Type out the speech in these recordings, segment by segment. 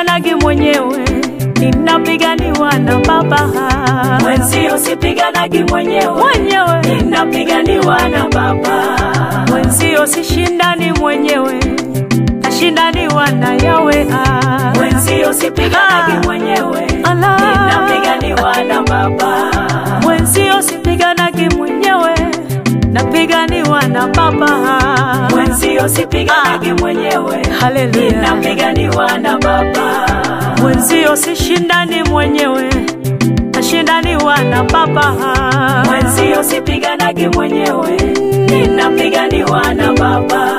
sipiganagi mwenyewe, ninapiganiwa na Baba. Mwenzio sipiganagi mwenyewe, ninapiganiwa na Baba. Mwenzio sishindani mwenyewe, nashindaniwa na Yahweh. Mwenzio sipiganagi mwenyewe, ninapiganiwa na Baba. Mwenzio sipiganagi mwenyewe, napiganiwa na Baba. Mwenzio sipiganagi mwenyewe, haleluya, napiganiwa na Baba. Mwenzio sishindani mwenyewe, nashindaniwa na Baba. Mwenzio sipiganagi mwenyewe, ninapiganiwa na Baba.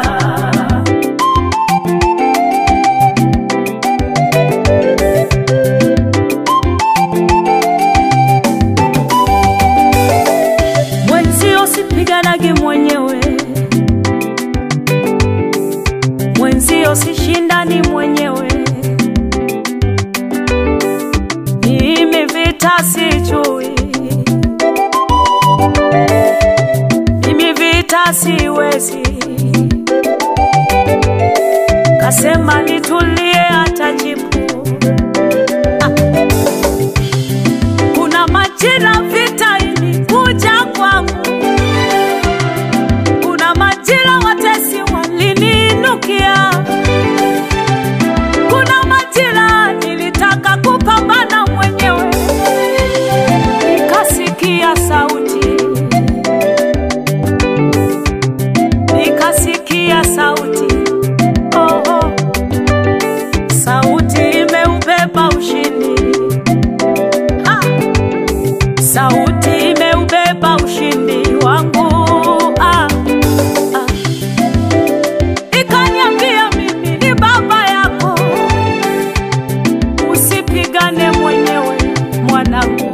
Mwenzio sipiganagi mwenyewe, mwenzio sishindani mwenyewe. Mimi vita sijui, mimi vita siwezi. Kasema nitulie atajibu. Kuna majira vita ilikuja kwangu, kuna majira watesi waliniinukia, kuna majira nilitaka kupambana mwenyewe, nikasikia sauti, nikasikia sauti, oh, oh. Sauti imeubeba ushindi, sauti imeubeba ushindi wangu. Ikaniambia mimi ni baba yako, usipigane mwenyewe mwanangu,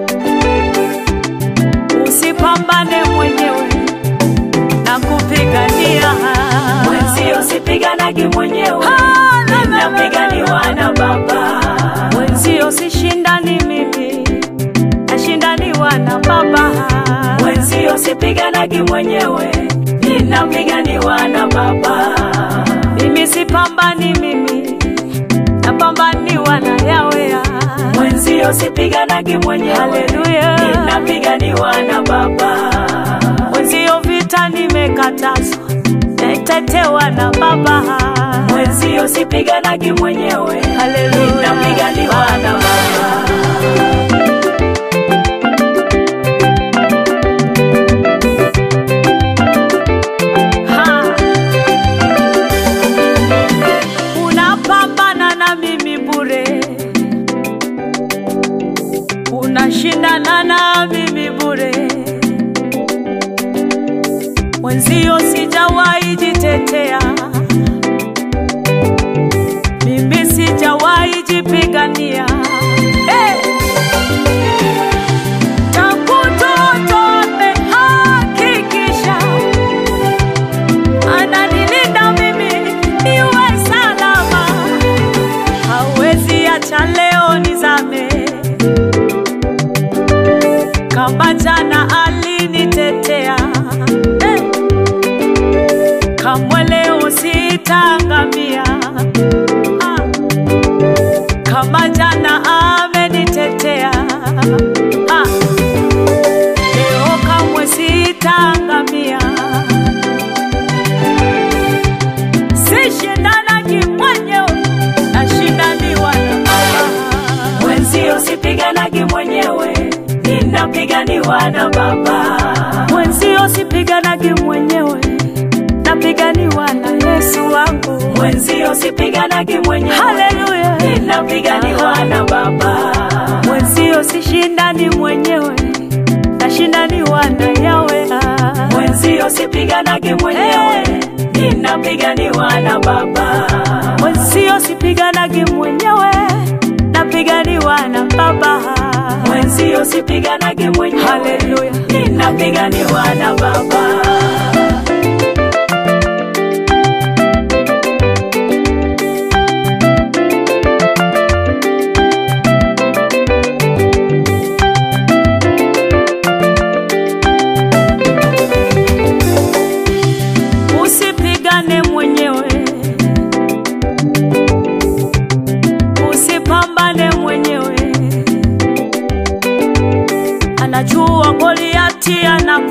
usipambane mwenyewe na kupigania. Mwenzio sipiganagi mwenyewe, ninapiganiwa na Baba. Mwenzio sishindani mimi, nashindaniwa na Baba. Mwenzio sipiganagi mwenyewe, ninapiganiwa na Baba. Mimi sipambani mimi, napambaniwa na Yahweh. Mwenzio sipiganagi mwenyewe, haleluya, ninapiganiwa na Baba. Mwenzio vita nimekatazwa, natetewa na Baba. Mwenzio sipiganagi mwenyewe, haleluya, ninapiganiwa na Baba. Unashindana na mimi bure. Mwenzio sijawahi jitetea, mimi sijawahi jipigania. Takutoto amehakikisha ananilinda mimi niwe salama, hawezi acha leo nizame. Kama jana alinitetea, kamwe leo sitangamia. Kama jana amenitetea, leo kamwe sitangamia. Sishindanagi mwenyewe, nashindaniwa na Baba. Mwenzio sipiganagi mwenyewe, ninapiganiwa na Baba. Mwenzio sipiganagi mwenyewe, napiganiwa na Yesu wangu. Mwenzio sipiganagi mwenyewe, haleluya, ninapiganiwa na Baba. Mwenzio sishindani mwenyewe, nashindaniwa na Yahweh. Mwenzio sipiganagi mwenyewe, ninapiganiwa na Baba. Mwenzio sipiganagi mwenyewe, napiganiwa na Baba. Mwenzio sipiganagi mwenyewe, haleluya, ninapiganiwa na Baba.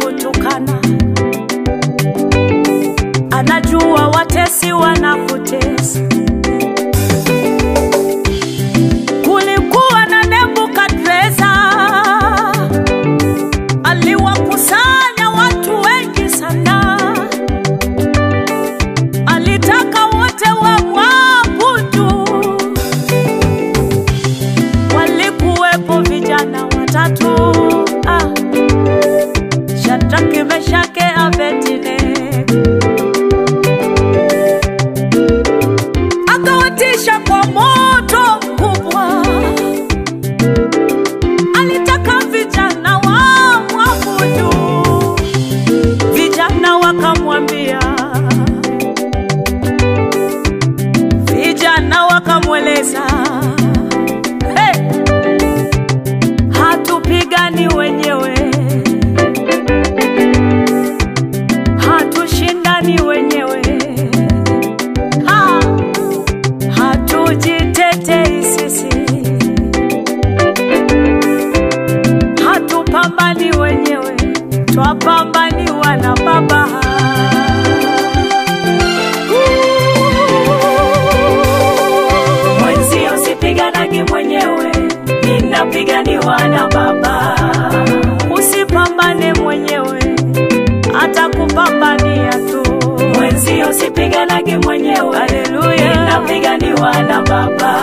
wanakutukana, anajua watesi wanakutesa. Kulikuwa na Nebukadreza, aliwakusanya watu wengi sana, alitaka wote wamwabudu. Walikuwepo vijana watatu, Shadraka, Meshaki, Abednego. Akawatisha kwa moto mkubwa, alitaka vijana wamwabudu. Vijana wakamwambia, vijana wakamweleza, hatupigani wenyewe, hatushindani wenyewe, hatujitetei sisi, hatupambani wenyewe, twapambaniwa na Baba. Mwenzio sipiganagi mwenyewe, ninapiganiwa na Baba. Usipambane mwenyewe, atakupambania tu. Mwenzio sipiganagi mwenyewe, Haleluya, ninapiganiwa na Baba.